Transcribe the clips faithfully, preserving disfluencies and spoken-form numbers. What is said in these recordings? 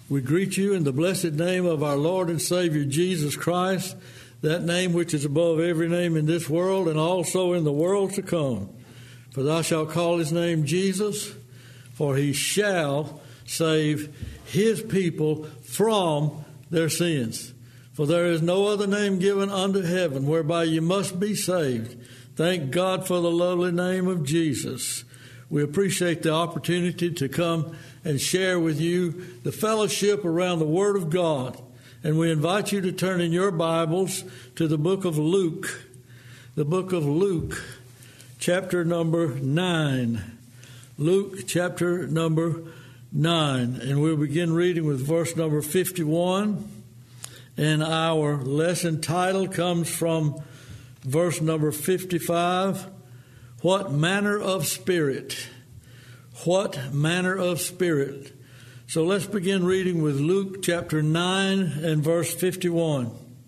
We greet you in the blessed name of our Lord and Savior Jesus Christ, that name which is above every name in this world and also in the world to come. For thou shalt call his name Jesus, for he shall save his people from their sins. For there is no other name given under heaven whereby you must be saved. Thank God for the lovely name of Jesus. We appreciate the opportunity to come and share with you the fellowship around the Word of God. And we invite you to turn in your Bibles to the book of Luke, the book of Luke, chapter number nine. Luke, chapter number nine. And we'll begin reading with verse number fifty-one. And our lesson title comes from verse number fifty-five. What manner of spirit? What manner of spirit? So let's begin reading with Luke chapter nine and verse fifty-one.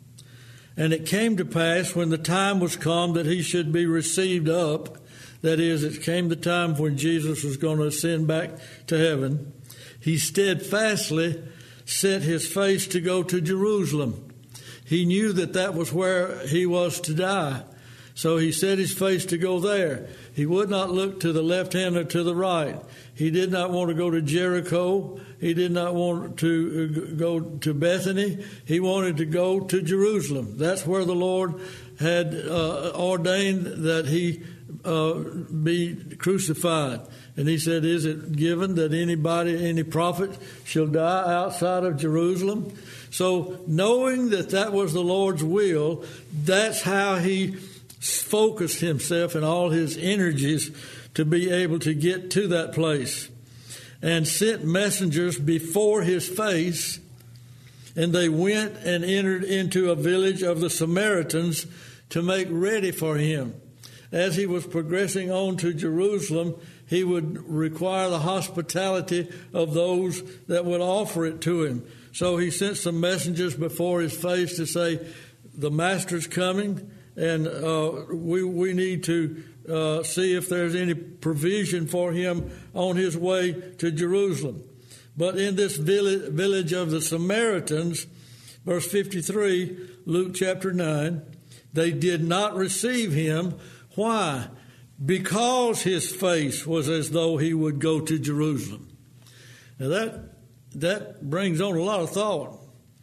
And it came to pass when the time was come that he should be received up, that is, it came the time when Jesus was going to ascend back to heaven, he steadfastly set his face to go to Jerusalem. He knew that that was where he was to die. So he set his face to go there. He would not look to the left hand or to the right. He did not want to go to Jericho. He did not want to go to Bethany. He wanted to go to Jerusalem. That's where the Lord had uh, ordained that he uh, be crucified. And he said, is it given that anybody, any prophet shall die outside of Jerusalem? So knowing that that was the Lord's will, that's how he focused himself and all his energies to be able to get to that place, and sent messengers before his face, and they went and entered into a village of the Samaritans to make ready for him. As he was progressing on to Jerusalem, he would require the hospitality of those that would offer it to him. So he sent some messengers before his face to say, the master's coming, and uh, we we need to uh, see if there's any provision for him on his way to Jerusalem. But in this village, village of the Samaritans, verse fifty-three, Luke chapter nine, they did not receive him. Why? Because his face was as though he would go to Jerusalem. Now that that brings on a lot of thought.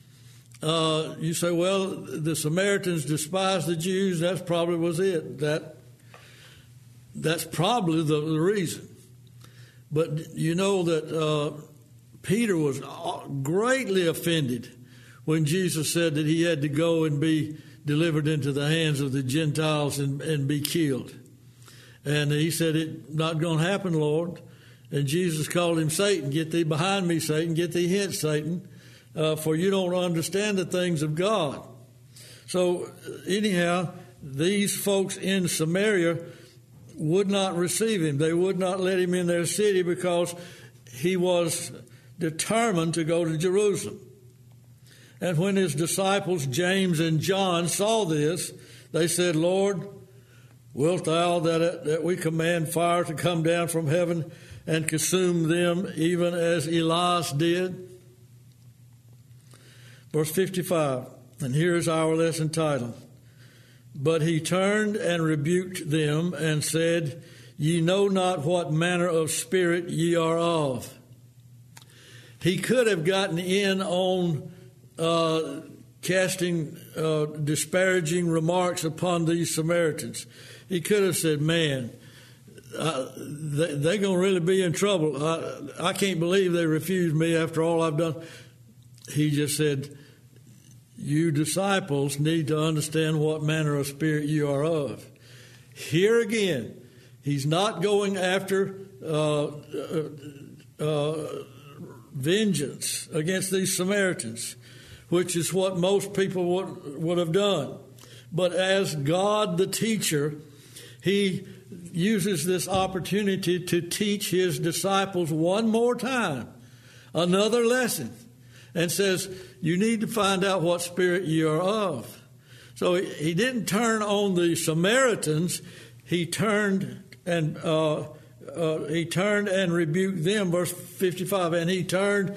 Uh, you say, well, the Samaritans despised the Jews. That probably was it. That that's probably the, the reason. But you know that uh, Peter was greatly offended when Jesus said that he had to go and be delivered into the hands of the Gentiles and, and be killed. And he said, it's not going to happen, Lord. And Jesus called him Satan. Get thee behind me, Satan. Get thee hence, Satan. Uh, for you don't understand the things of God. So anyhow, these folks in Samaria would not receive him. They would not let him in their city because he was determined to go to Jerusalem. And when his disciples, James and John, saw this, they said, Lord, wilt thou that, that we command fire to come down from heaven and consume them even as Elias did? Verse fifty-five, and here's our lesson title. But he turned and rebuked them and said, ye know not what manner of spirit ye are of. He could have gotten in on uh, casting uh, disparaging remarks upon these Samaritans. He could have said, man, uh, they, they're going to really be in trouble. I, I can't believe they refused me after all I've done. He just said, you disciples need to understand what manner of spirit you are of. Here again, he's not going after uh, uh, uh, vengeance against these Samaritans, which is what most people would, would have done. But as God the teacher, he uses this opportunity to teach his disciples one more time, another lesson, and says, you need to find out what spirit you are of. So he, he didn't turn on the Samaritans. He turned and uh, uh, he turned and rebuked them. Verse fifty-five. And he turned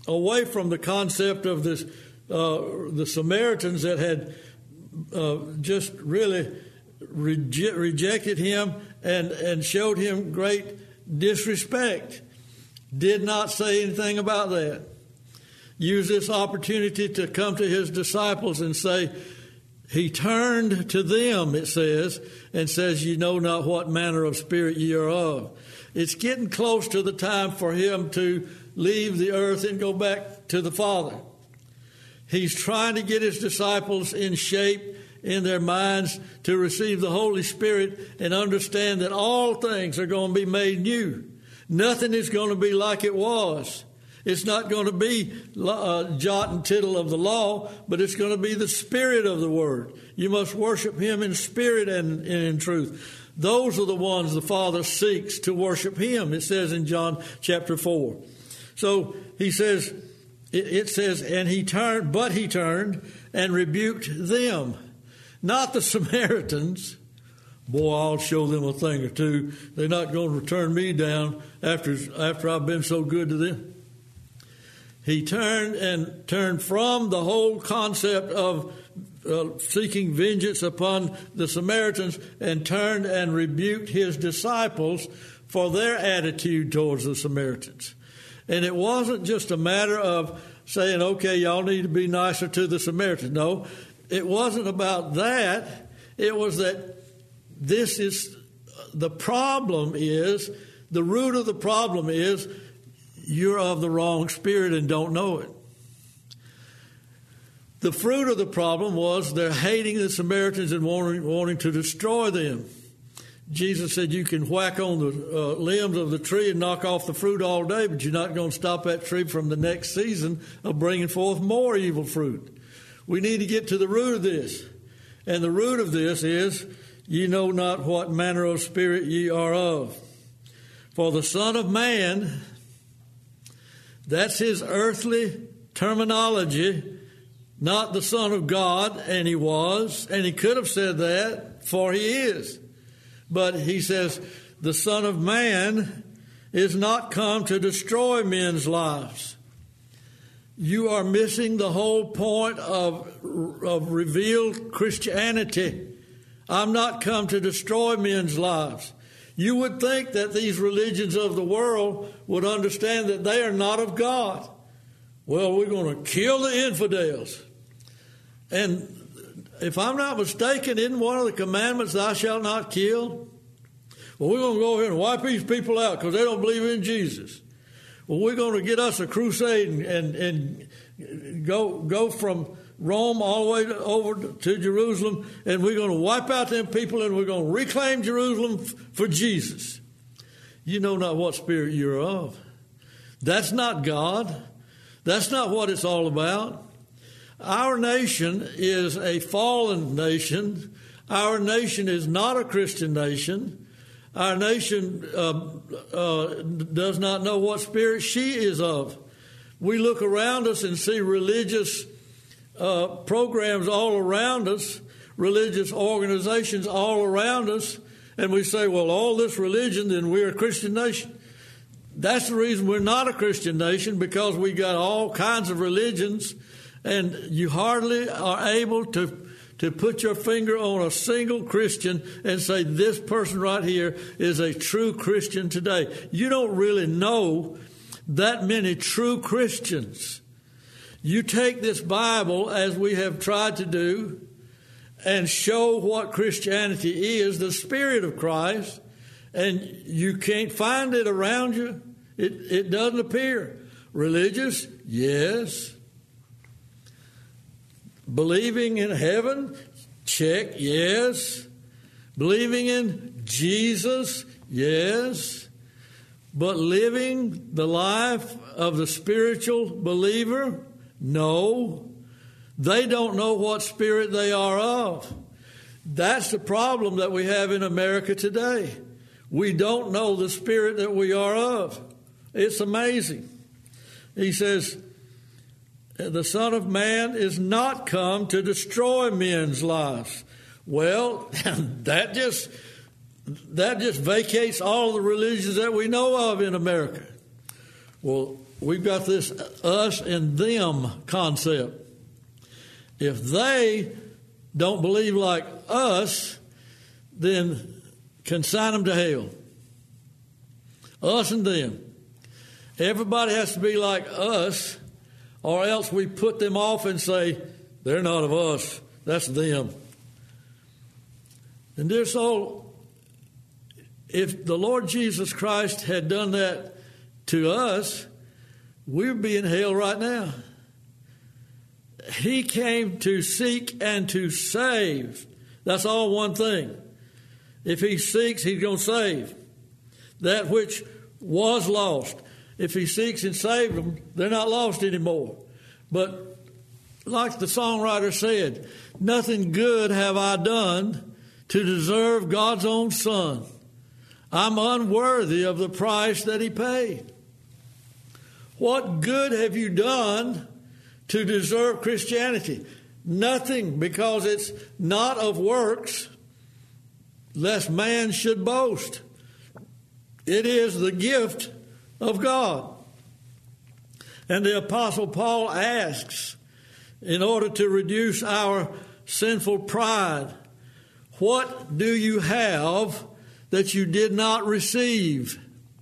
away from the concept of this, uh, the Samaritans that had uh, just really reje- rejected him and, and showed him great disrespect. Did not say anything about that. Use this opportunity to come to his disciples and say, he turned to them, it says, and says, you know not what manner of spirit ye are of. It's getting close to the time for him to leave the earth and go back to the Father. He's trying to get his disciples in shape in their minds to receive the Holy Spirit and understand that all things are going to be made new. Nothing is going to be like it was. It's not going to be a jot and tittle of the law, but it's going to be the spirit of the word. You must worship him in spirit and, and in truth. Those are the ones the Father seeks to worship him, it says in John chapter four. So he says, it, it says, and he turned, but he turned and rebuked them, not the Samaritans. Boy, I'll show them a thing or two. They're not going to turn me down after after I've been so good to them. He turned and turned from the whole concept of uh, seeking vengeance upon the Samaritans and turned and rebuked his disciples for their attitude towards the Samaritans. And it wasn't just a matter of saying, okay, y'all need to be nicer to the Samaritans. No, it wasn't about that. It was that this is, the problem is, the root of the problem is, you're of the wrong spirit and don't know it. The fruit of the problem was they're hating the Samaritans and wanting, wanting to destroy them. Jesus said you can whack on the uh, limbs of the tree and knock off the fruit all day, but you're not going to stop that tree from the next season of bringing forth more evil fruit. We need to get to the root of this. And the root of this is, ye know not what manner of spirit ye are of. For the Son of Man, that's his earthly terminology, not the Son of God, and he was, and he could have said that, for he is. But he says, the Son of Man is not come to destroy men's lives. You are missing the whole point of, of revealed Christianity. I'm not come to destroy men's lives. You would think that these religions of the world would understand that they are not of God. Well, we're going to kill the infidels. And if I'm not mistaken, isn't one of the commandments, thou shalt not kill? Well, we're going to go here and wipe these people out because they don't believe in Jesus. Well, we're going to get us a crusade and, and, and go, go from Rome all the way to, over to Jerusalem, and we're going to wipe out them people, and we're going to reclaim Jerusalem f- for Jesus. You know not what spirit you're of. That's not God. That's not what it's all about. Our nation is a fallen nation. Our nation is not a Christian nation. Our nation uh, uh, does not know what spirit she is of. We look around us and see religious Uh, programs all around us, religious organizations all around us, and we say, well, all this religion, then we're a Christian nation. That's the reason we're not a Christian nation, because we got all kinds of religions, and you hardly are able to, to put your finger on a single Christian and say, this person right here is a true Christian today. You don't really know that many true Christians. You take this Bible, as we have tried to do, and show what Christianity is, the Spirit of Christ, and you can't find it around you. It, it doesn't appear. Religious? Yes. Believing in heaven? Check. Yes. Believing in Jesus? Yes. But living the life of the spiritual believer? No, they don't know what spirit they are of. That's the problem that we have in America today. We don't know the spirit that we are of. It's amazing. He says, the Son of Man is not come to destroy men's lives. Well, that just that just vacates all the religions that we know of in America. Well, we've got this us and them concept. If they don't believe like us, then consign them to hell. Us and them. Everybody has to be like us, or else we put them off and say, they're not of us, that's them. And dear soul, if the Lord Jesus Christ had done that to us, we'd be in hell right now. He came to seek and to save. That's all one thing. If he seeks, he's going to save that which was lost. If he seeks and saves them, they're not lost anymore. But like the songwriter said, nothing good have I done to deserve God's own Son. I'm unworthy of the price that he paid. What good have you done to deserve Christianity? Nothing, because it's not of works, lest man should boast. It is the gift of God. And the Apostle Paul asks, in order to reduce our sinful pride, what do you have that you did not receive?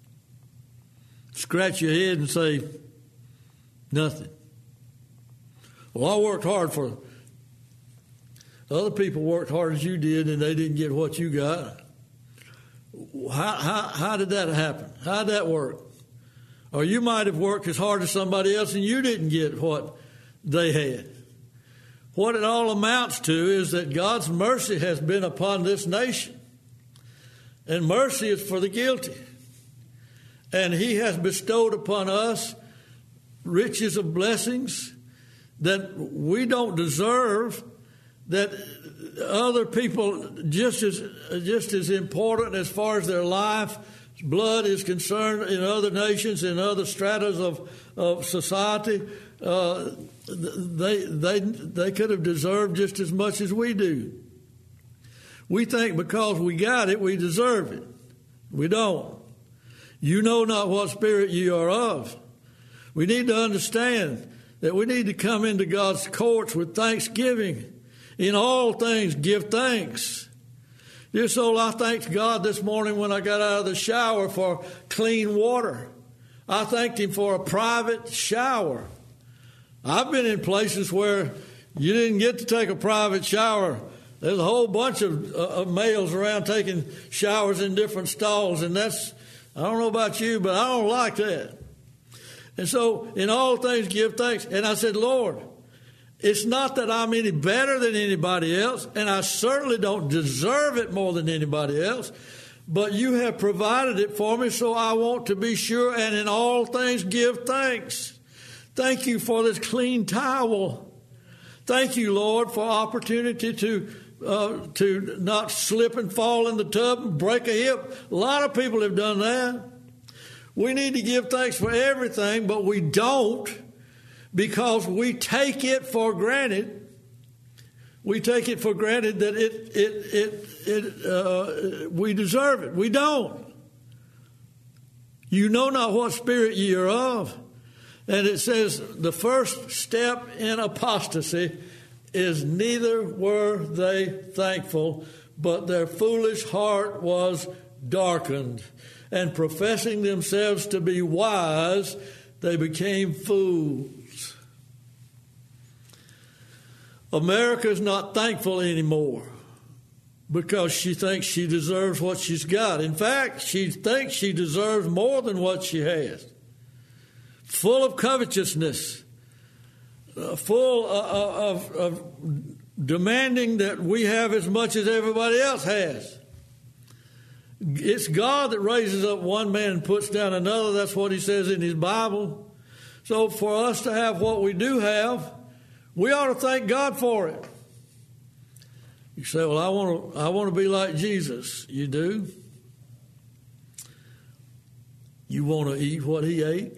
Scratch your head and say, nothing. Well, I worked hard for them. Other people worked hard as you did, and they didn't get what you got. How, how, how did that happen? How did that work? Or you might have worked as hard as somebody else, and you didn't get what they had. What it all amounts to is that God's mercy has been upon this nation. And mercy is for the guilty. And he has bestowed upon us riches of blessings that we don't deserve, that other people just as just as important as far as their life, blood is concerned in other nations, in other stratas of, of society, uh, they they they could have deserved just as much as we do. We think because we got it, we deserve it. We don't. You know not what spirit you are of. We need to understand that we need to come into God's courts with thanksgiving. In all things, give thanks. Dear soul, I thanked God this morning when I got out of the shower for clean water. I thanked him for a private shower. I've been in places where you didn't get to take a private shower. There's a whole bunch of, uh, of males around taking showers in different stalls, and that's, I don't know about you, but I don't like that. And so, in all things, give thanks. And I said, Lord, it's not that I'm any better than anybody else, and I certainly don't deserve it more than anybody else, but you have provided it for me, so I want to be sure, and in all things, give thanks. Thank you for this clean towel. Thank you, Lord, for opportunity to uh, to not slip and fall in the tub and break a hip. A lot of people have done that. We need to give thanks for everything, but we don't, because we take it for granted. We take it for granted that it it it it uh, we deserve it. We don't. You know not what spirit ye are of. And it says the first step in apostasy is neither were they thankful, but their foolish heart was darkened. And professing themselves to be wise, they became fools. America is not thankful anymore because she thinks she deserves what she's got. In fact, she thinks she deserves more than what she has. Full of covetousness, uh, full uh, of, of demanding that we have as much as everybody else has. It's God that raises up one man and puts down another. That's what he says in his Bible. So for us to have what we do have, we ought to thank God for it. You say, well, I want to I want to be like Jesus. You do? You want to eat what he ate?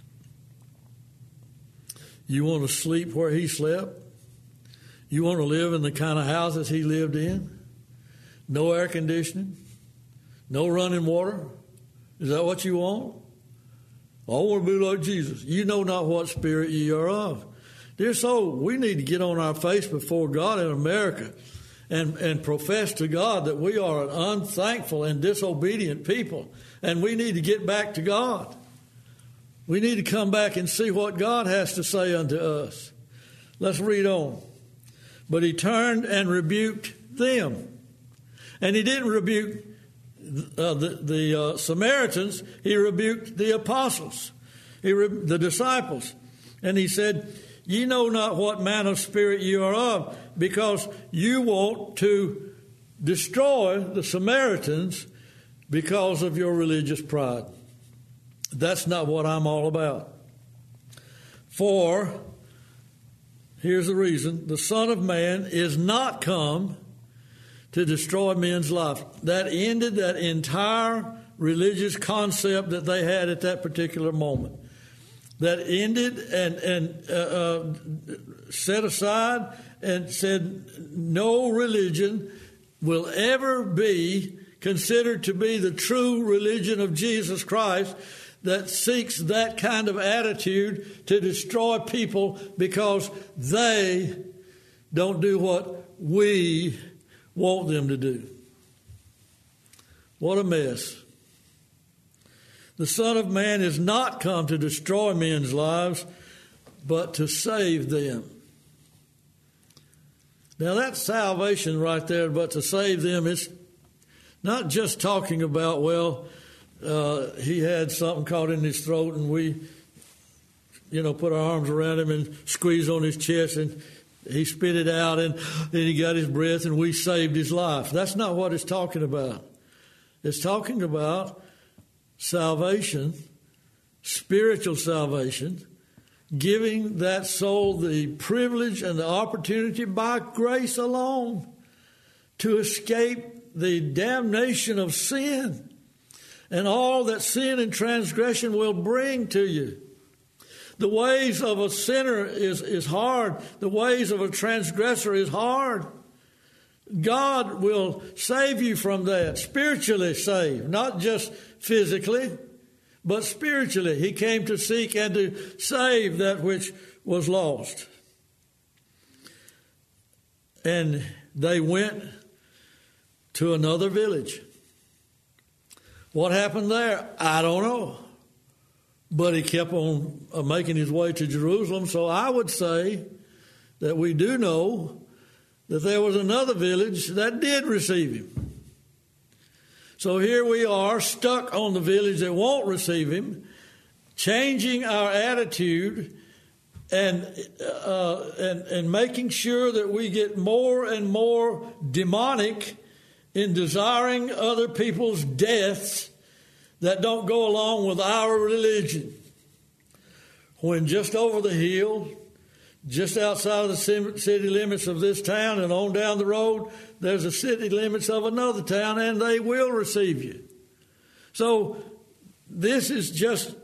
You want to sleep where he slept? You want to live in the kind of houses he lived in? No air conditioning? No running water? Is that what you want? I want to be like Jesus. You know not what spirit ye are of. Dear soul, we need to get on our face before God in America and, and profess to God that we are an unthankful and disobedient people, and we need to get back to God. We need to come back and see what God has to say unto us. Let's read on. But he turned and rebuked them. And he didn't rebuke uh, the, the uh, Samaritans. He rebuked the apostles, he re- the disciples. And he said, ye know not what manner of spirit you are of, because you want to destroy the Samaritans because of your religious pride. That's not what I'm all about. For, here's the reason, the Son of Man is not come to destroy men's life. That ended that entire religious concept that they had at that particular moment. That ended and, and uh, uh, set aside and said no religion will ever be considered to be the true religion of Jesus Christ that seeks that kind of attitude to destroy people because they don't do what we want them to do. What a mess. The Son of Man is not come to destroy men's lives, but to save them. Now that's salvation right there, but to save them, it's not just talking about, well, uh, he had something caught in his throat and we, you know, put our arms around him and squeeze on his chest and he spit it out and then he got his breath and we saved his life. That's not what it's talking about. It's talking about salvation, spiritual salvation, giving that soul the privilege and the opportunity by grace alone to escape the damnation of sin and all that sin and transgression will bring to you. The ways of a sinner is, is hard. The ways of a transgressor is hard. God will save you from that, spiritually save, not just physically, but spiritually. He came to seek and to save that which was lost. And they went to another village. What happened there? I don't know. But he kept on uh, making his way to Jerusalem. So I would say that we do know that there was another village that did receive him. So here we are stuck on the village that won't receive him, changing our attitude and, uh, and, and making sure that we get more and more demonic in desiring other people's deaths that don't go along with our religion. When just over the hill, just outside of the city limits of this town and on down the road, there's the city limits of another town, and they will receive you. So this is just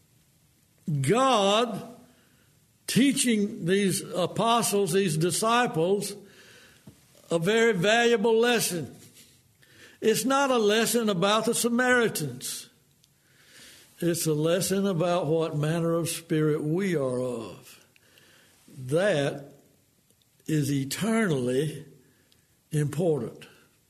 God teaching these apostles, these disciples, a very valuable lesson. It's not a lesson about the Samaritans. It's a lesson about what manner of spirit we are of. That is eternally important.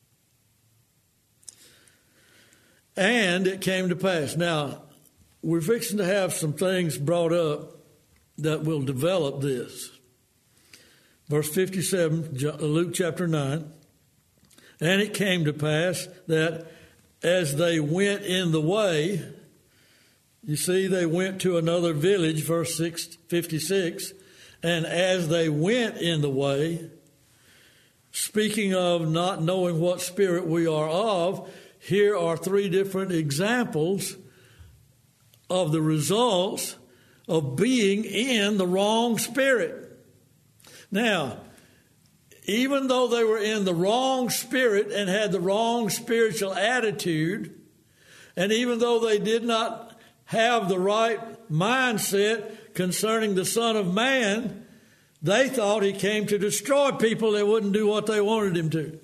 And it came to pass. Now, we're fixing to have some things brought up that will develop this. Verse fifty-seven, Luke chapter nine. And it came to pass that as they went in the way, you see, they went to another village, verse fifty-six, and as they went in the way, speaking of not knowing what spirit we are of, here are three different examples of the results of being in the wrong spirit. Now, even though they were in the wrong spirit and had the wrong spiritual attitude, and even though they did not have the right mindset concerning the Son of Man, they thought he came to destroy people that wouldn't do what they wanted him to.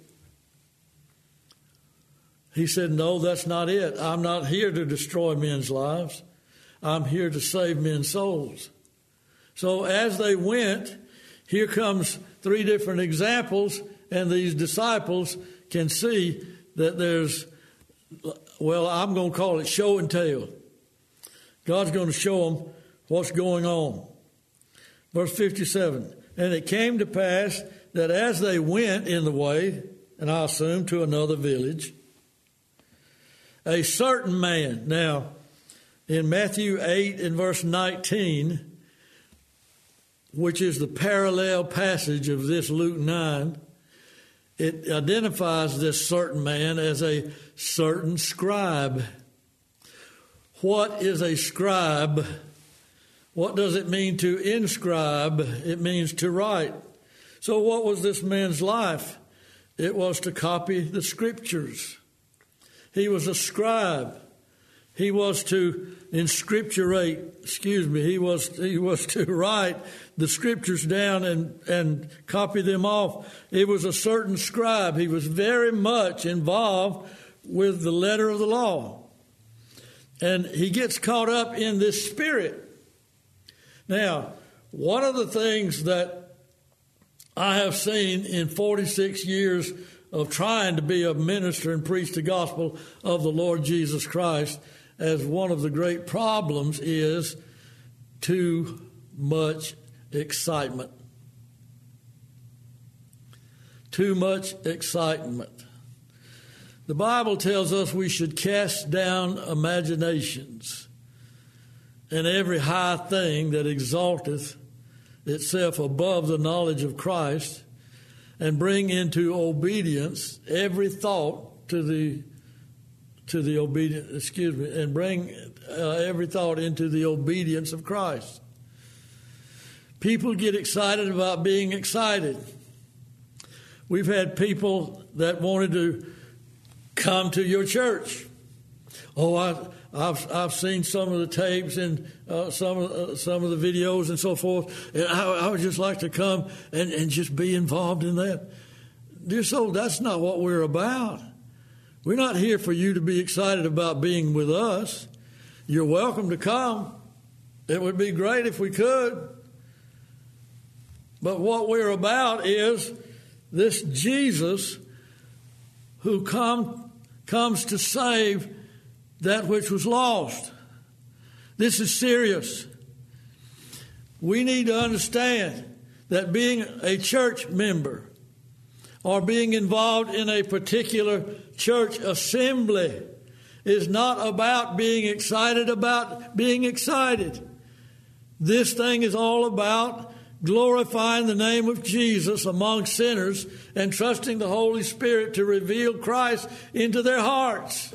He said, no, that's not it. I'm not here to destroy men's lives. I'm here to save men's souls. So as they went, here comes three different examples, and these disciples can see that there's, well, I'm going to call it show and tell. God's going to show them what's going on. Verse fifty-seven, and it came to pass that as they went in the way, and I assume to another village, a certain man. Now, in Matthew eight and verse nineteen, which is the parallel passage of this Luke nine, it identifies this certain man as a certain scribe. What is a scribe? What does it mean to inscribe? It means to write. So what was this man's life? It was to copy the scriptures. He was a scribe. He was to inscripturate, excuse me, he was he was to write the scriptures down and, and copy them off. It was a certain scribe. He was very much involved with the letter of the law. And he gets caught up in this spirit. Now, one of the things that I have seen in forty-six years of trying to be a minister and preach the gospel of the Lord Jesus Christ as one of the great problems is too much excitement. Too much excitement. The Bible tells us we should cast down imaginations and every high thing that exalteth itself above the knowledge of Christ, and bring into obedience every thought to the to the obedience, excuse me, and bring uh, every thought into the obedience of Christ. People get excited about being excited. We've had people that wanted to come to your church. Oh, I, I've I've seen some of the tapes and uh, some of uh, some of the videos and so forth, and I, I would just like to come and, and just be involved in that. Dear soul, that's not what we're about. We're not here for you to be excited about being with us. You're welcome to come. It would be great if we could. But what we're about is this Jesus who come, comes to save that which was lost. This is serious. We need to understand that being a church member or being involved in a particular church assembly is not about being excited about being excited. This thing is all about glorifying the name of Jesus among sinners and trusting the Holy Spirit to reveal Christ into their hearts.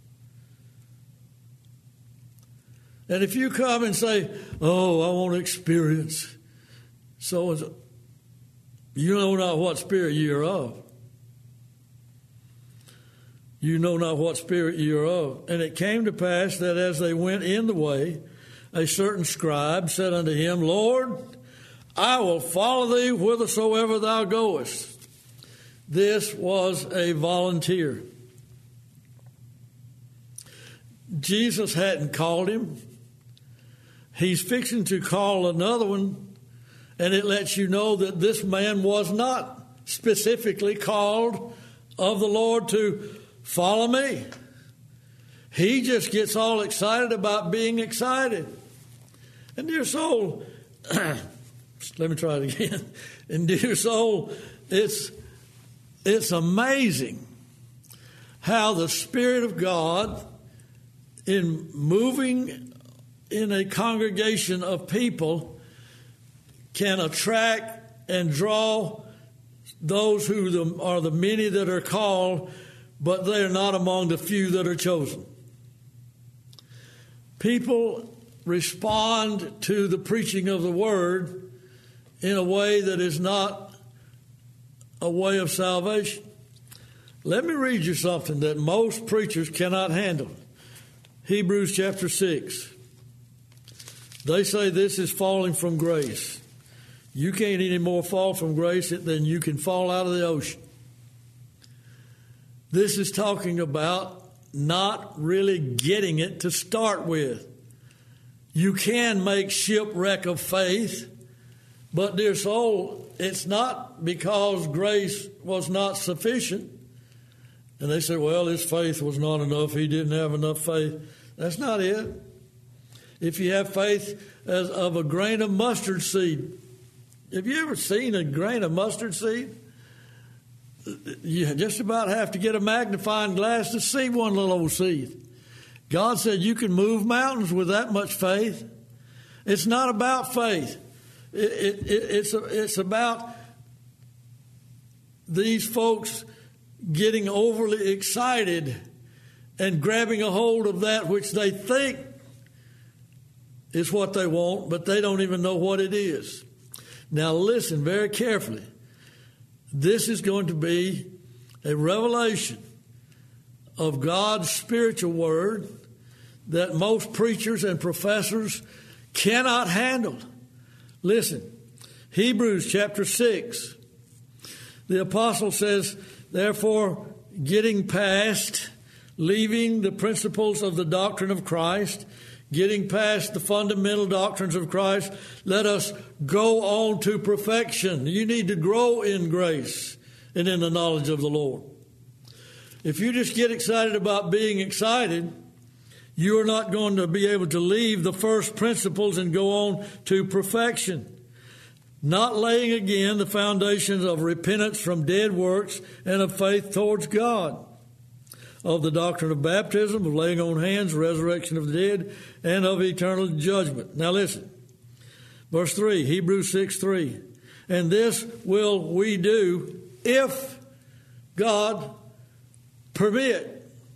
And if you come and say, oh, I want to experience so and so, you know not what spirit you are of. You know not what spirit you are of. And it came to pass that as they went in the way, a certain scribe said unto him, Lord, I will follow thee whithersoever thou goest. This was a volunteer. Jesus hadn't called him. He's fixing to call another one, and it lets you know that this man was not specifically called of the Lord to follow me. He just gets all excited about being excited. And dear soul, let me try it again. And dear soul, it's it's amazing how the Spirit of God, in moving in a congregation of people, can attract and draw those who are the many that are called, but they are not among the few that are chosen. People respond to the preaching of the word in a way that is not a way of salvation. Let me read you something that most preachers cannot handle. Hebrews chapter six. They say this is falling from grace. You can't any more fall from grace than you can fall out of the ocean. This is talking about not really getting it to start with. You can make shipwreck of faith, but dear soul, it's not because grace was not sufficient. And they said, well, his faith was not enough. He didn't have enough faith. That's not it. If you have faith as of a grain of mustard seed, have you ever seen a grain of mustard seed? You just about have to get a magnifying glass to see one little old seed. God said you can move mountains with that much faith. It's not about faith. It, it, it, it's, it's about these folks getting overly excited and grabbing a hold of that which they think is what they want, but they don't even know what it is. Now listen very carefully. This is going to be a revelation of God's spiritual word that most preachers and professors cannot handle. Listen, Hebrews chapter six. The apostle says, therefore, getting past, leaving the principles of the doctrine of Christ, getting past the fundamental doctrines of Christ, let us go on to perfection. You need to grow in grace and in the knowledge of the Lord. If you just get excited about being excited, you are not going to be able to leave the first principles and go on to perfection. Not laying again the foundations of repentance from dead works and of faith towards God, of the doctrine of baptism, of laying on hands, resurrection of the dead, and of eternal judgment. Now listen, verse three, Hebrews six three. And this will we do if God permit.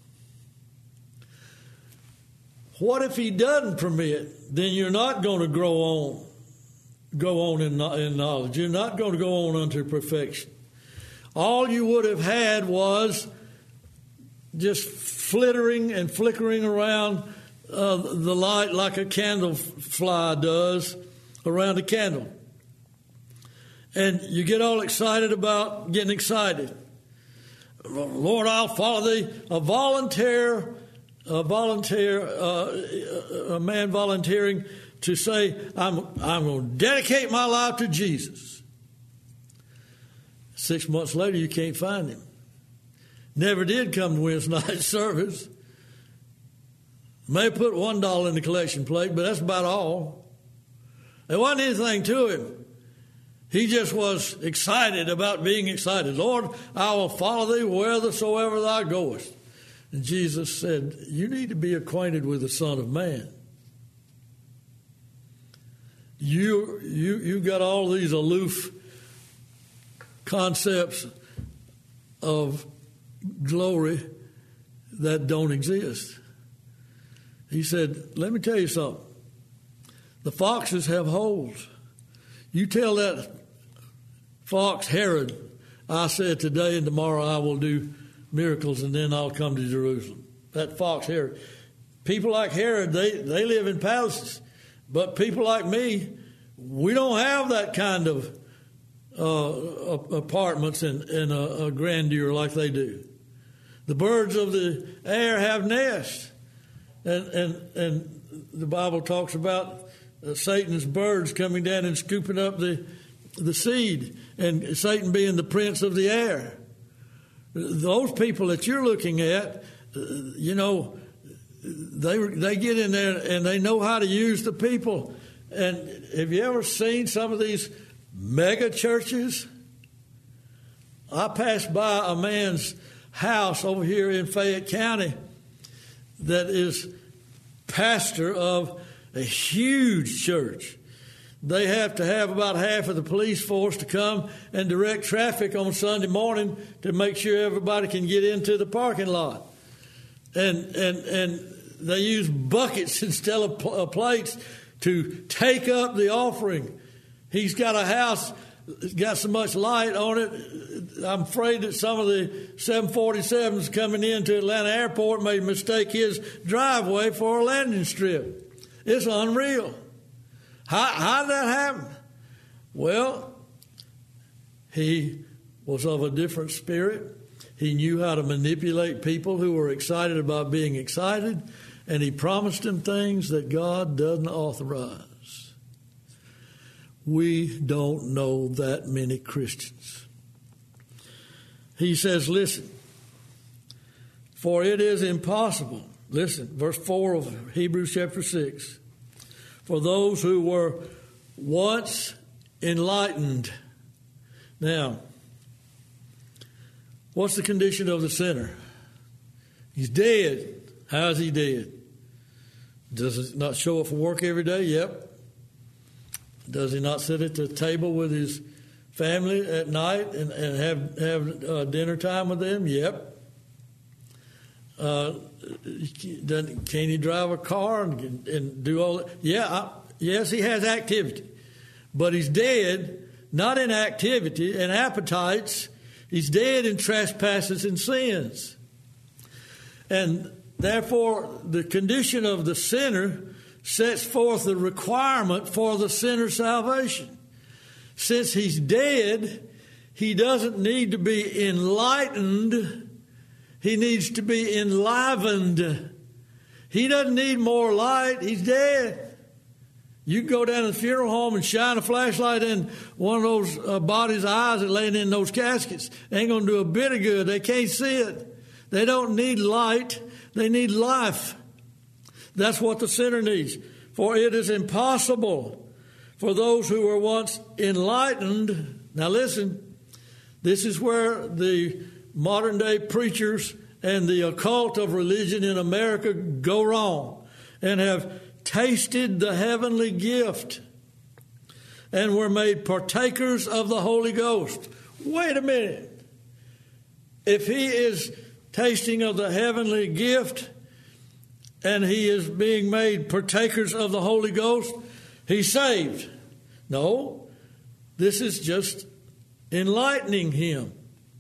What if he doesn't permit? Then you're not going to grow on. Go on in, in knowledge. You're not going to go on unto perfection. All you would have had was just flittering and flickering around uh, the light like a candle fly does around a candle. And you get all excited about getting excited. Lord, I'll follow thee. A volunteer, a volunteer, uh, a man volunteering to say, I'm, I'm going to dedicate my life to Jesus. Six months later, you can't find him. Never did come to Wednesday night service. May put one dollar in the collection plate, but that's about all. There wasn't anything to him. He just was excited about being excited. Lord, I will follow thee whithersoever thou goest. And Jesus said, you need to be acquainted with the Son of Man. You, you, you got all these aloof concepts of glory that don't exist. He said, let me tell you something. The foxes have holes. You tell that fox Herod, I said today and tomorrow I will do miracles and then I'll come to Jerusalem. That fox Herod. People like Herod, they, they live in palaces. But people like me, we don't have that kind of uh, apartments and, and a, a grandeur like they do. The birds of the air have nests. And, and, and the Bible talks about uh, Satan's birds coming down and scooping up the, the seed, and Satan being the prince of the air. Those people that you're looking at, uh, you know, They they get in there and they know how to use the people. And have you ever seen some of these mega churches? I passed by a man's house over here in Fayette County that is pastor of a huge church. They have to have about half of the police force to come and direct traffic on Sunday morning to make sure everybody can get into the parking lot. And and and they use buckets instead of pl- uh, plates to take up the offering. He's got a house, it's got so much light on it. I'm afraid that some of the seven forty-sevens coming into Atlanta Airport may mistake his driveway for a landing strip. It's unreal. How, how did that happen? Well, he was of a different spirit. He knew how to manipulate people who were excited about being excited, and he promised him things that God doesn't authorize. We don't know that many Christians. He says, listen, for it is impossible. Listen, verse four of Hebrews chapter six. For those who were once enlightened. Now, what's the condition of the sinner? He's dead. How is he dead? Does he not show up for work every day? Yep. Does he not sit at the table with his family at night and, and have, have uh, dinner time with them? Yep. Uh, can he drive a car and, and do all that? Yeah, I, yes, he has activity. But he's dead, not in activity and appetites. He's dead in trespasses and sins. And therefore, the condition of the sinner sets forth the requirement for the sinner's salvation. Since he's dead, he doesn't need to be enlightened. He needs to be enlivened. He doesn't need more light. He's dead. You can go down to the funeral home and shine a flashlight in one of those uh, bodies' eyes that laying in those caskets. They ain't going to do a bit of good. They can't see it. They don't need light. They need life. That's what the sinner needs. For it is impossible for those who were once enlightened. Now listen, this is where the modern day preachers and the occult of religion in America go wrong and have tasted the heavenly gift and were made partakers of the Holy Ghost. Wait a minute. If he is tasting of the heavenly gift and he is being made partakers of the Holy Ghost, he's saved. No, this is just enlightening him.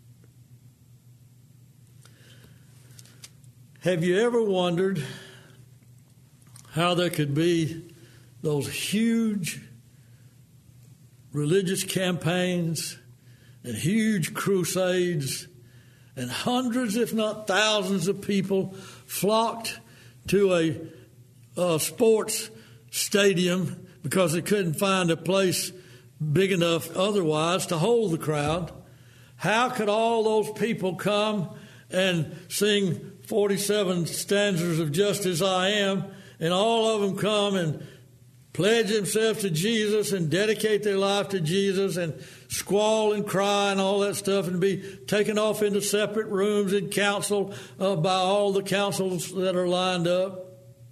Have you ever wondered how there could be those huge religious campaigns and huge crusades and hundreds, if not thousands of people flocked to a, a sports stadium because they couldn't find a place big enough otherwise to hold the crowd? How could all those people come and sing forty-seven stanzas of Just As I Am, and all of them come and pledge themselves to Jesus and dedicate their life to Jesus and squall and cry and all that stuff and be taken off into separate rooms and counseled uh, by all the councils that are lined up?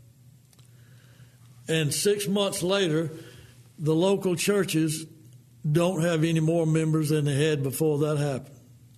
And six months later, the local churches don't have any more members than they had before that happened.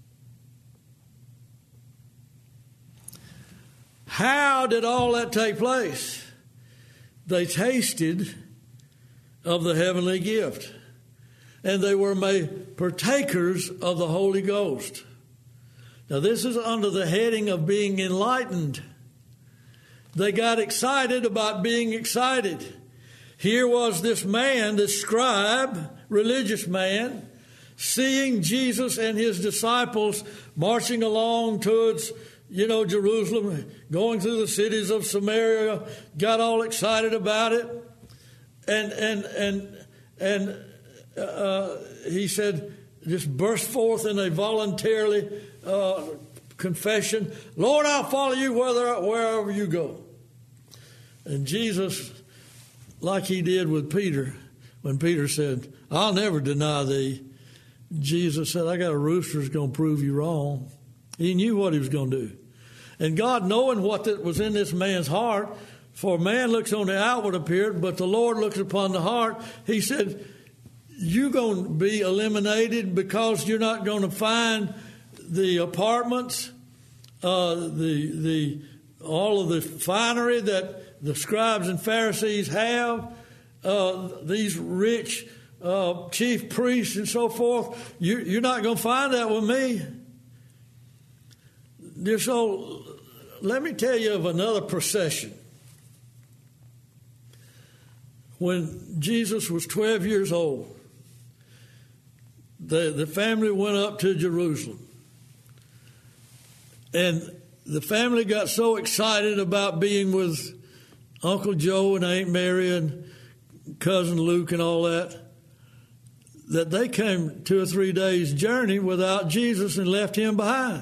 How did all that take place? They tasted of the heavenly gift, and they were made partakers of the Holy Ghost. Now, this is under the heading of being enlightened. They got excited about being excited. Here was this man, this scribe, religious man, seeing Jesus and his disciples marching along towards, you know, Jerusalem, going through the cities of Samaria, got all excited about it. And and and and uh, he said, just burst forth in a voluntarily uh, confession, Lord, I'll follow you whether, wherever you go. And Jesus, like he did with Peter, when Peter said, I'll never deny thee, Jesus said, I got a rooster that's going to prove you wrong. He knew what he was going to do. And God, knowing what that was in this man's heart, for man looks on the outward appearance, but the Lord looks upon the heart, he said, you're going to be eliminated because you're not going to find the apartments, uh, the the all of the finery that the scribes and Pharisees have, uh, these rich uh, chief priests and so forth. You, you're not going to find that with me. Dear soul, let me tell you of another procession. When Jesus was twelve years old, the, the family went up to Jerusalem. And the family got so excited about being with Uncle Joe and Aunt Mary and Cousin Luke and all that, that they came two or three days' journey without Jesus and left him behind.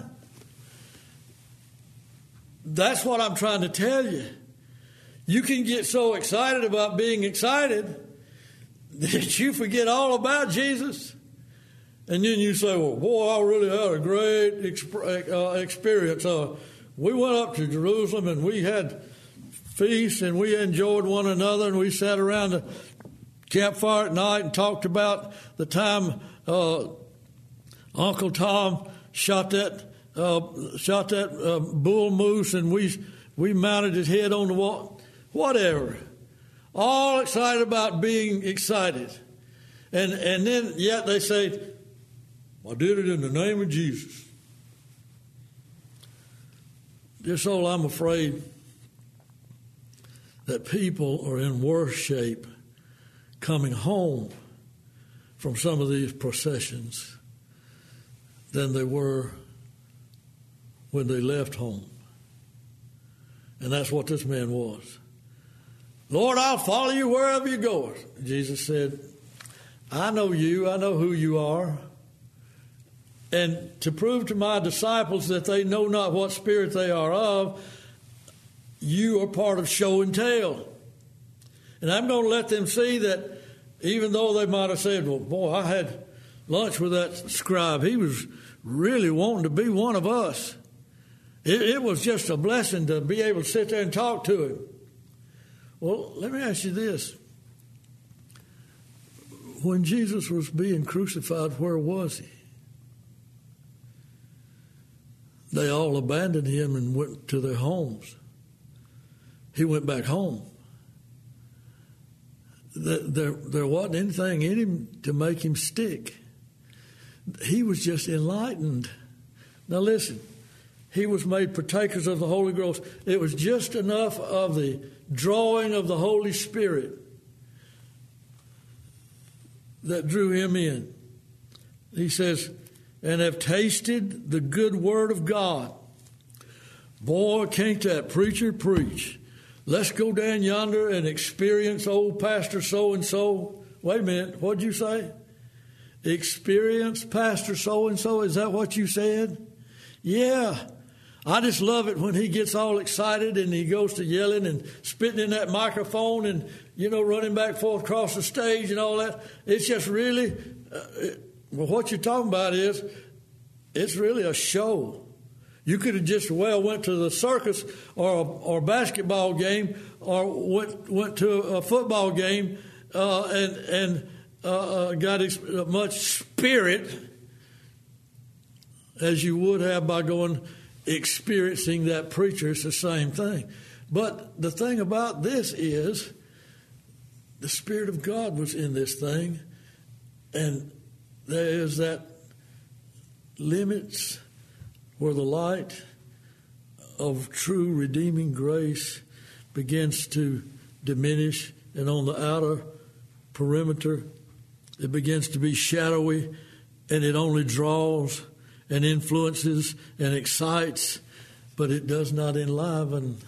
That's what I'm trying to tell you. You can get so excited about being excited that you forget all about Jesus. And then you say, well, boy, I really had a great exp- uh, experience. Uh, we went up to Jerusalem and we had feasts and we enjoyed one another and we sat around the campfire at night and talked about the time uh, Uncle Tom shot that uh, shot that uh, bull moose and we we mounted his head on the wall. Whatever. All excited about being excited. And and then yet they say, I did it in the name of Jesus. Dear soul, I'm afraid that people are in worse shape coming home from some of these processions than they were when they left home. And that's what this man was. Lord, I'll follow you wherever you go. Jesus said, I know you. I know who you are. And to prove to my disciples that they know not what spirit they are of, you are part of show and tell. And I'm going to let them see that even though they might have said, well, boy, I had lunch with that scribe. He was really wanting to be one of us. It, it was just a blessing to be able to sit there and talk to him. Well, let me ask you this. When Jesus was being crucified, where was he? They all abandoned him and went to their homes. He went back home. There, there wasn't anything in him to make him stick. He was just enlightened. Now listen, he was made partakers of the Holy Ghost. It was just enough of the drawing of the Holy Spirit that drew him in. He says, and have tasted the good word of God. Boy, can't that preacher preach. Let's go down yonder and experience old Pastor so-and-so. Wait a minute, what'd you say? Experience Pastor so-and-so, is that what you said? Yeah. I just love it when he gets all excited and he goes to yelling and spitting in that microphone and, you know, running back and forth across the stage and all that. It's just really, uh, it, well, what you're talking about is, it's really a show. You could have just, well, went to the circus or a, or a basketball game or went went to a football game uh, and and uh, got as much spirit as you would have by going experiencing that preacher. It's the same thing. But the thing about this is the Spirit of God was in this thing, and there is that limits where the light of true redeeming grace begins to diminish, and on the outer perimeter it begins to be shadowy, and it only draws and influences and excites, but it does not enliven.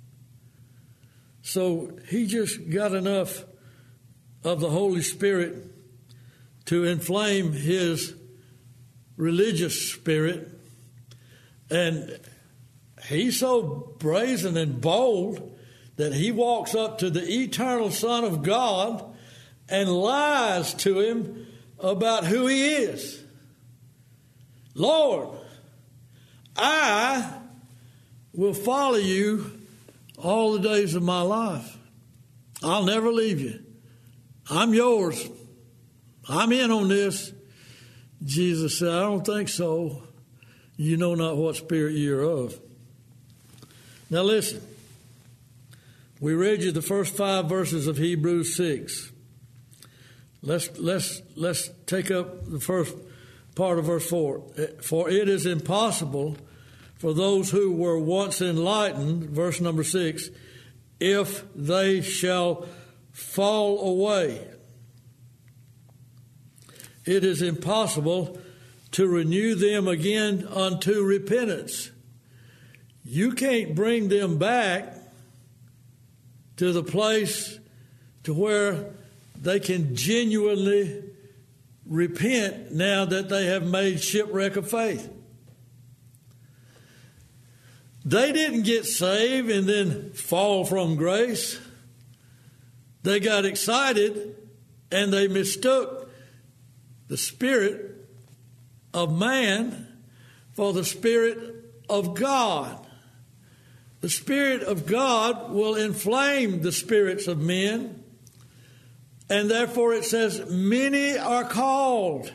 So he just got enough of the Holy Spirit to inflame his religious spirit, and he's so brazen and bold that he walks up to the eternal Son of God and lies to him about who he is. Lord, I will follow you all the days of my life. I'll never leave you. I'm yours. I'm in on this. Jesus said, I don't think so. You know not what spirit you're of. Now listen. We read you the first five verses of Hebrews six. Let's let's let's take up the first part of verse four. For it is impossible for those who were once enlightened, verse number six, if they shall fall away. It is impossible to renew them again unto repentance. You can't bring them back to the place to where they can genuinely repent now that they have made shipwreck of faith. They didn't get saved and then fall from grace. They got excited and they mistook the spirit of man for the Spirit of God. The Spirit of God will inflame the spirits of men, and therefore it says, many are called.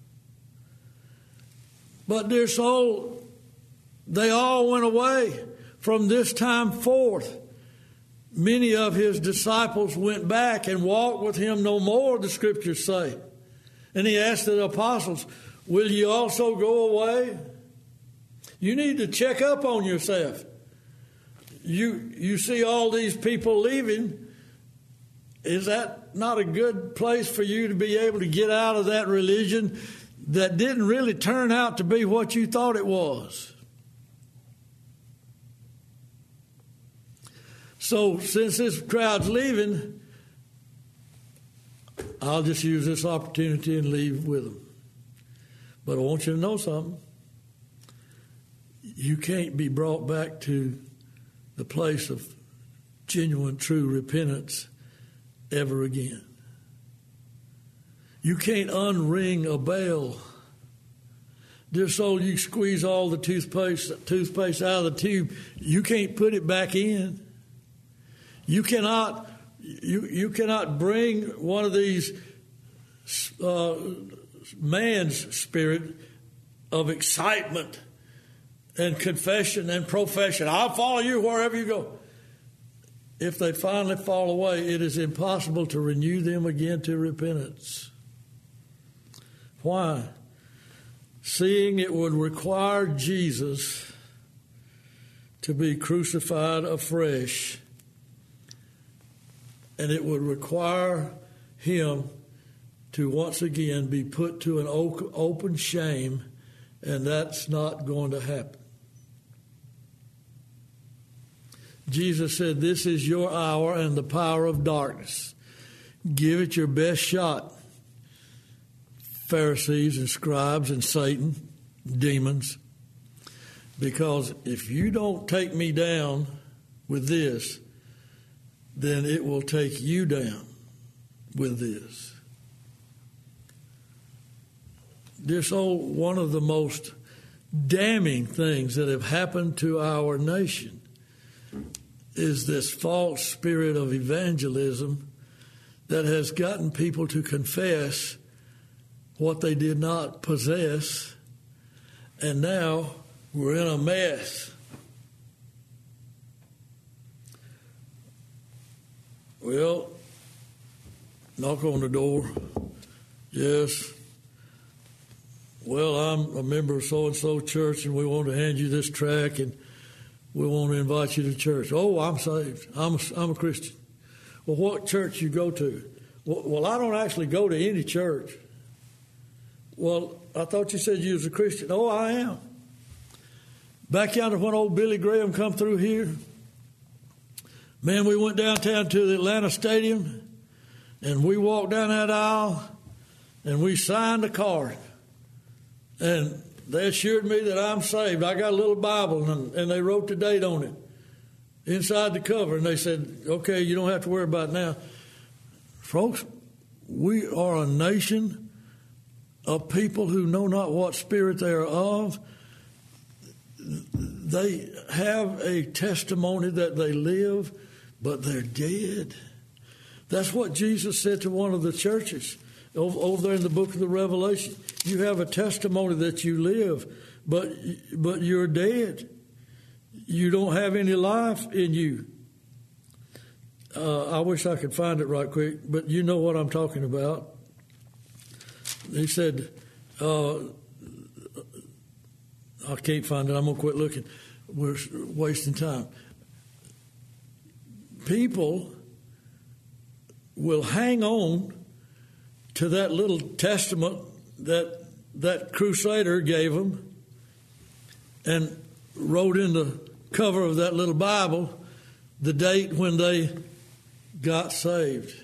But dear soul, they all went away from this time forth. Many of his disciples went back and walked with him no more, the scriptures say. And he asked the apostles, will you also go away? You need to check up on yourself. You, you see all these people leaving. Is that not a good place for you to be able to get out of that religion that didn't really turn out to be what you thought it was? So since this crowd's leaving, I'll just use this opportunity and leave with them. But I want you to know something. You can't be brought back to the place of genuine, true repentance ever again. You can't unring a bell. Dear soul, you squeeze all the toothpaste, toothpaste out of the tube. You can't put it back in. You cannot, you, you cannot bring one of these uh, man's spirit of excitement and confession and profession. I'll follow you wherever you go. If they finally fall away, it is impossible to renew them again to repentance. Why? Seeing it would require Jesus to be crucified afresh, and it would require him to once again be put to an open shame, and that's not going to happen. Jesus said, this is your hour and the power of darkness. Give it your best shot, Pharisees and scribes and Satan, demons. Because if you don't take me down with this, then it will take you down with this. Dear soul, one of the most damning things that have happened to our nation is this false spirit of evangelism that has gotten people to confess what they did not possess, and now we're in a mess. Well, knock on the door. Yes. Well, I'm a member of so-and-so church, and we want to hand you this tract, and we want to invite you to church. Oh, I'm saved. I'm a, I'm a Christian. Well, what church you go to? Well, well, I don't actually go to any church. Well, I thought you said you was a Christian. Oh, I am. Back yonder when old Billy Graham come through here, man, we went downtown to the Atlanta Stadium, and we walked down that aisle, and we signed a card. And they assured me that I'm saved. I got a little Bible, and, and they wrote the date on it inside the cover. And they said, okay, you don't have to worry about it now. Folks, we are a nation of people who know not what spirit they are of. They have a testimony that they live, but they're dead. That's what Jesus said to one of the churches over, over there in the book of the Revelation. You have a testimony that you live, but but you're dead. You don't have any life in you. Uh, I wish I could find it right quick, but you know what I'm talking about. He said, uh, I can't find it. I'm going to quit looking. We're wasting time. People will hang on to that little testament that that crusader gave them and wrote in the cover of that little Bible the date when they got saved.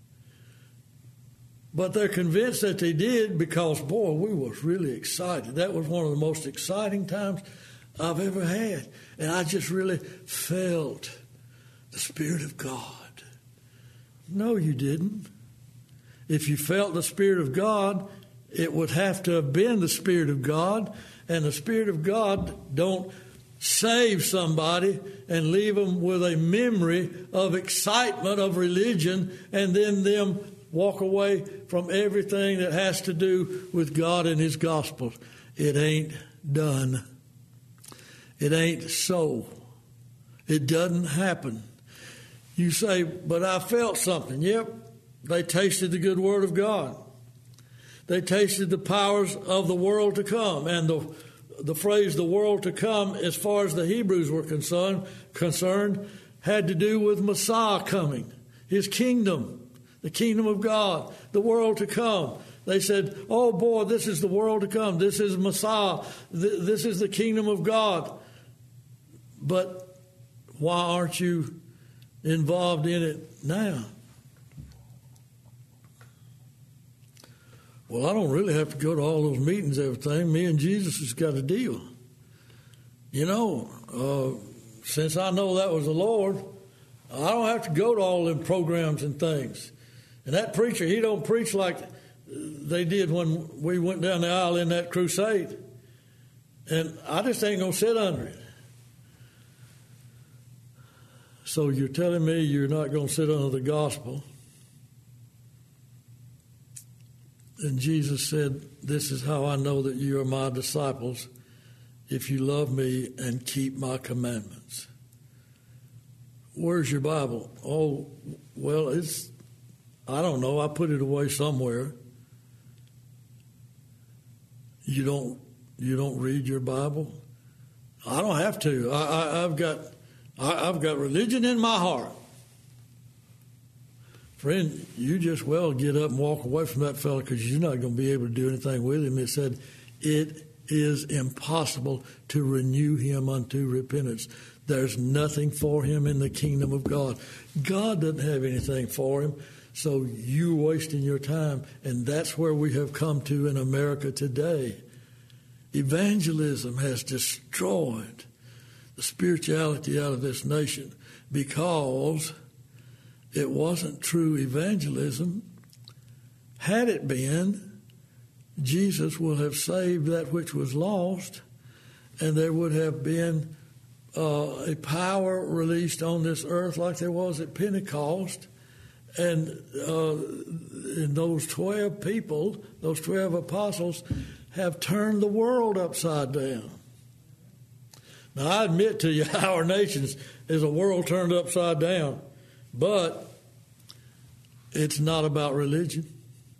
But they're convinced that they did because, boy, we was really excited. That was one of the most exciting times I've ever had. And I just really felt the Spirit of God. No, you didn't. If you felt the Spirit of God, it would have to have been the Spirit of God. And the Spirit of God don't save somebody and leave them with a memory of excitement of religion and then them walk away from everything that has to do with God and His gospel. It ain't done. It ain't so. It doesn't happen. You say, but I felt something. Yep, they tasted the good word of God. They tasted the powers of the world to come. And the the phrase the world to come, as far as the Hebrews were concerned, concerned had to do with Messiah coming, His kingdom. The kingdom of God, the world to come. They said, oh boy, this is the world to come. This is Messiah. This is the kingdom of God. But why aren't you involved in it now? Well, I don't really have to go to all those meetings, everything. Me and Jesus has got a deal. You know, uh, since I know that was the Lord, I don't have to go to all them programs and things. And that preacher, he don't preach like they did when we went down the aisle in that crusade. And I just ain't going to sit under it. So you're telling me you're not going to sit under the gospel. And Jesus said, this is how I know that you are my disciples, if you love me and keep my commandments. Where's your Bible? Oh, well, it's... I don't know. I put it away somewhere. You don't. You don't read your Bible. I don't have to. I, I, I've got. I, I've got religion in my heart. Friend, you just well get up and walk away from that fellow because you're not going to be able to do anything with him. It said it is impossible to renew him unto repentance. There's nothing for him in the kingdom of God. God doesn't have anything for him. So you're wasting your time, and that's where we have come to in America today. Evangelism has destroyed the spirituality out of this nation because it wasn't true evangelism. Had it been, Jesus would have saved that which was lost, and there would have been uh, a power released on this earth like there was at Pentecost. And, uh, and those twelve people, those twelve apostles, have turned the world upside down. Now, I admit to you, our nation is a world turned upside down, but it's not about religion.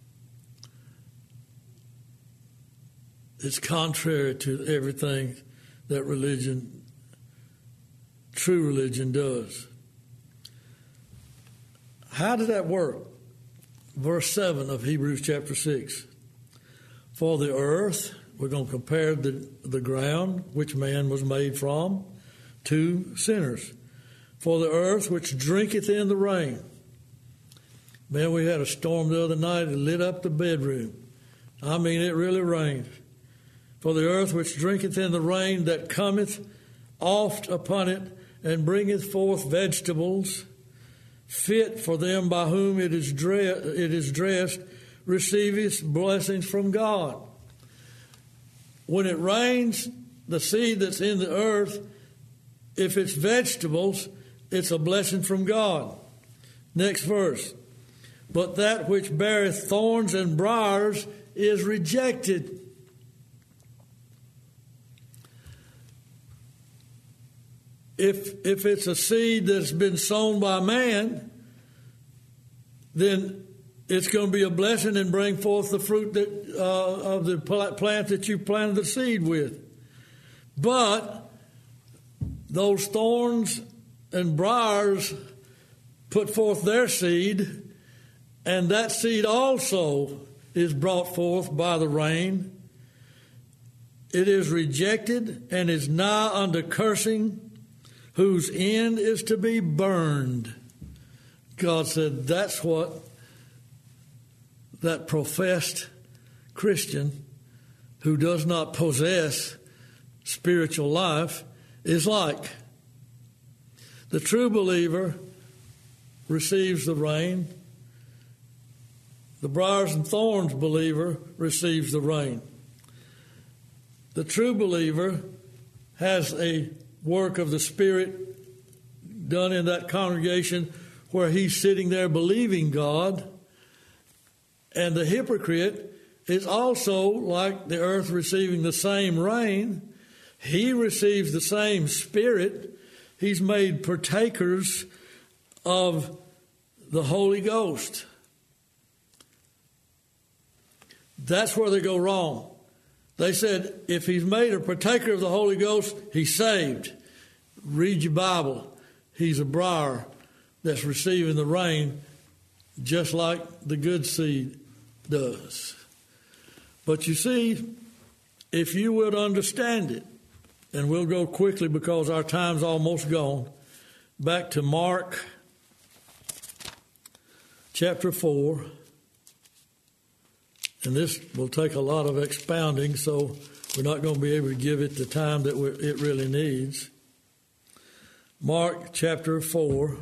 It's contrary to everything that religion, true religion, does. How did that work? Verse seven of Hebrews chapter six. For the earth, we're going to compare the, the ground which man was made from to sinners. For the earth which drinketh in the rain. Man, we had a storm the other night. It lit up the bedroom. I mean, it really rained. For the earth which drinketh in the rain that cometh oft upon it, and bringeth forth vegetables fit for them by whom it is, dre- it is dressed, receiveth blessings from God. When it rains, the seed that's in the earth, if it's vegetables, it's a blessing from God. Next verse. But that which beareth thorns and briars is rejected. If if it's a seed that's been sown by man, then it's going to be a blessing and bring forth the fruit that uh, of the plant that you planted the seed with. But those thorns and briars put forth their seed, and that seed also is brought forth by the rain. It is rejected and is nigh unto cursing, whose end is to be burned. God said that's what that professed Christian who does not possess spiritual life is like. The true believer receives the rain. The briars and thorns believer receives the rain. The true believer has a work of the Spirit done in that congregation where he's sitting there believing God. And the hypocrite is also like the earth receiving the same rain. He receives the same Spirit. He's made partakers of the Holy Ghost. That's where they go wrong. They said if he's made a partaker of the Holy Ghost, he's saved. Read your Bible. He's a briar that's receiving the rain just like the good seed does. But you see, if you would understand it, and we'll go quickly because our time's almost gone, back to Mark chapter four. And this will take a lot of expounding, so we're not going to be able to give it the time that it really needs. Mark chapter four.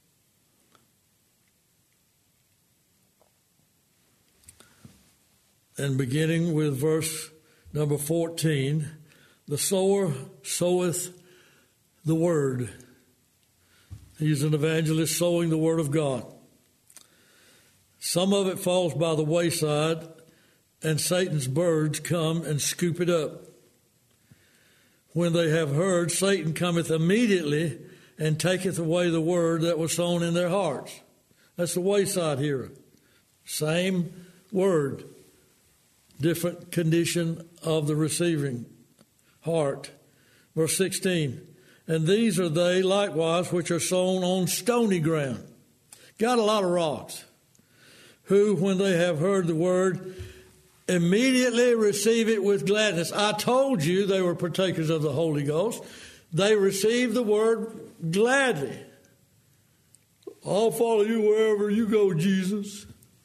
And beginning with verse number fourteen, the sower soweth the word. He's an evangelist sowing the word of God. Some of it falls by the wayside, and Satan's birds come and scoop it up. When they have heard, Satan cometh immediately and taketh away the word that was sown in their hearts. That's the wayside hearer. Same word, different condition of the receiving heart. Verse sixteen, and these are they likewise which are sown on stony ground. Got a lot of rocks. Who, when they have heard the word, immediately receive it with gladness. I told you they were partakers of the Holy Ghost. They received the word gladly. I'll follow you wherever you go, Jesus.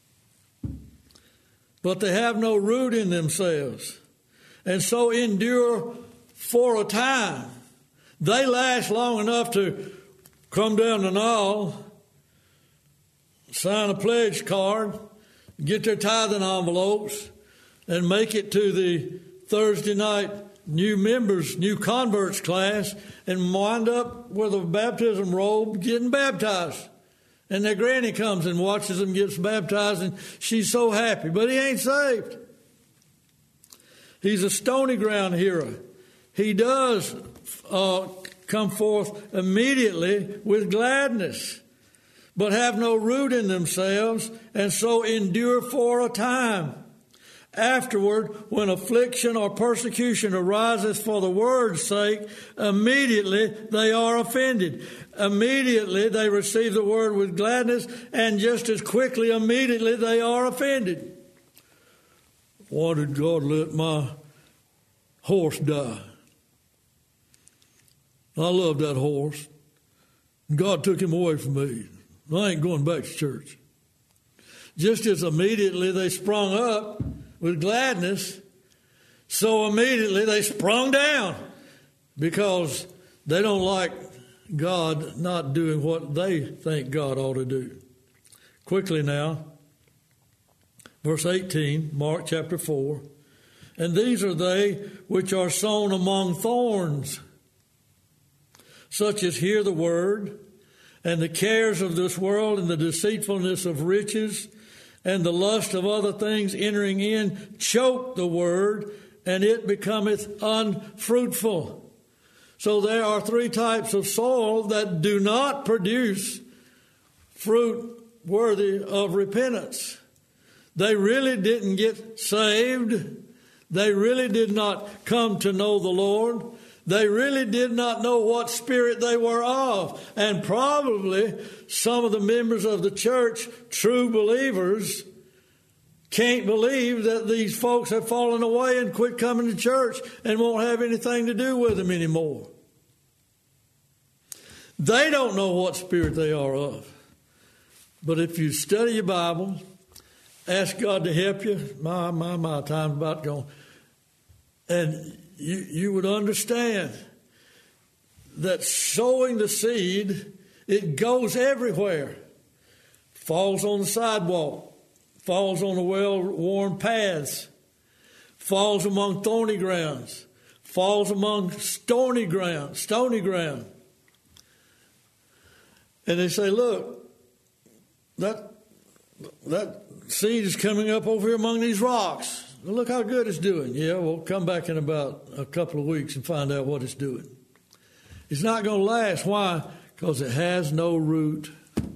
But they have no root in themselves, and so endure for a time. They last long enough to come down the aisle, sign a pledge card, get their tithing envelopes, and make it to the Thursday night new members, new converts class, and wind up with a baptism robe getting baptized. And their granny comes and watches them get baptized, and she's so happy. But he ain't saved. He's a stony ground hero. He does uh, come forth immediately with gladness, but have no root in themselves, and so endure for a time. Afterward, when affliction or persecution arises for the word's sake, immediately they are offended. Immediately they receive the word with gladness, and just as quickly, immediately they are offended. Why did God let my horse die? I love that horse. God took him away from me. I ain't going back to church. Just as immediately they sprung up with gladness, so immediately they sprung down because they don't like God not doing what they think God ought to do. Quickly now, verse eighteen, Mark chapter four. And these are they which are sown among thorns, such as hear the word, and the cares of this world and the deceitfulness of riches and the lust of other things entering in choke the word, and it becometh unfruitful. So there are three types of soil that do not produce fruit worthy of repentance. They really didn't get saved. They really did not come to know the Lord. They really did not know what spirit they were of. And probably some of the members of the church, true believers, can't believe that these folks have fallen away and quit coming to church and won't have anything to do with them anymore. They don't know what spirit they are of. But if you study your Bible, ask God to help you, my, my, my, time's about gone. And you, you would understand that sowing the seed, it goes everywhere. Falls on the sidewalk, falls on the well-worn paths, falls among thorny grounds, falls among stony ground, stony ground. And they say, look, that that seed is coming up over here among these rocks. Well, look how good it's doing. Yeah, we'll come back in about a couple of weeks and find out what it's doing. It's not going to last. Why? Because it has no root.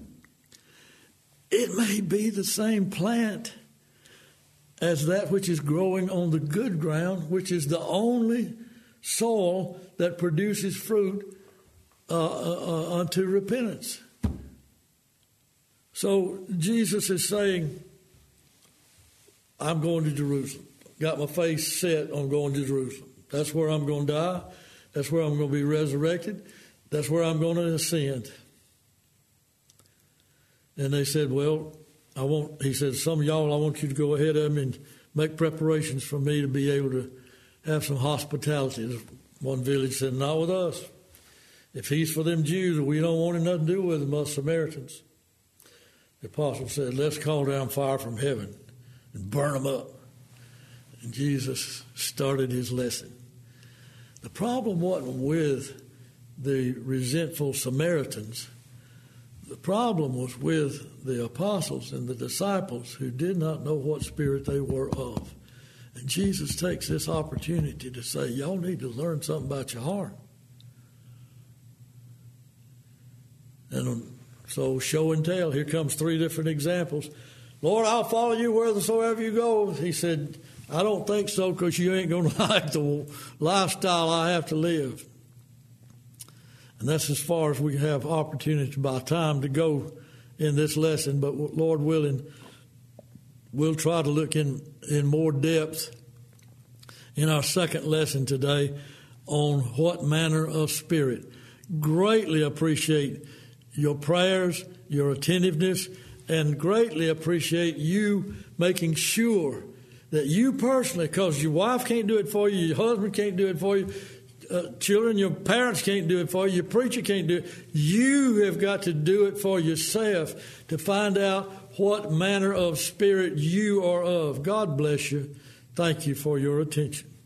It may be the same plant as that which is growing on the good ground, which is the only soil that produces fruit uh, uh, uh, unto repentance. So Jesus is saying, I'm going to Jerusalem. Got my face set on going to Jerusalem. That's where I'm going to die. That's where I'm going to be resurrected. That's where I'm going to ascend. And they said, well, I want, he said, some of y'all, I want you to go ahead of me and make preparations for me to be able to have some hospitality. One village said, not with us. If he's for them Jews, we don't want nothing to do with them, us Samaritans. The apostle said, let's call down fire from heaven and burn them up. And Jesus started his lesson. The problem wasn't with the resentful Samaritans. The problem was with the apostles and the disciples who did not know what spirit they were of. And Jesus takes this opportunity to say, y'all need to learn something about your heart. And so show and tell. Here comes three different examples. Lord, I'll follow you wheresoever you go. He said, I don't think so, because you ain't going to like the lifestyle I have to live. And that's as far as we have opportunity by time to go in this lesson. But Lord willing, we'll try to look in, in more depth in our second lesson today on what manner of spirit. Greatly appreciate your prayers, your attentiveness, and greatly appreciate you making sure that you personally, because your wife can't do it for you, your husband can't do it for you, uh, children, your parents can't do it for you, your preacher can't do it. You have got to do it for yourself to find out what manner of spirit you are of. God bless you. Thank you for your attention.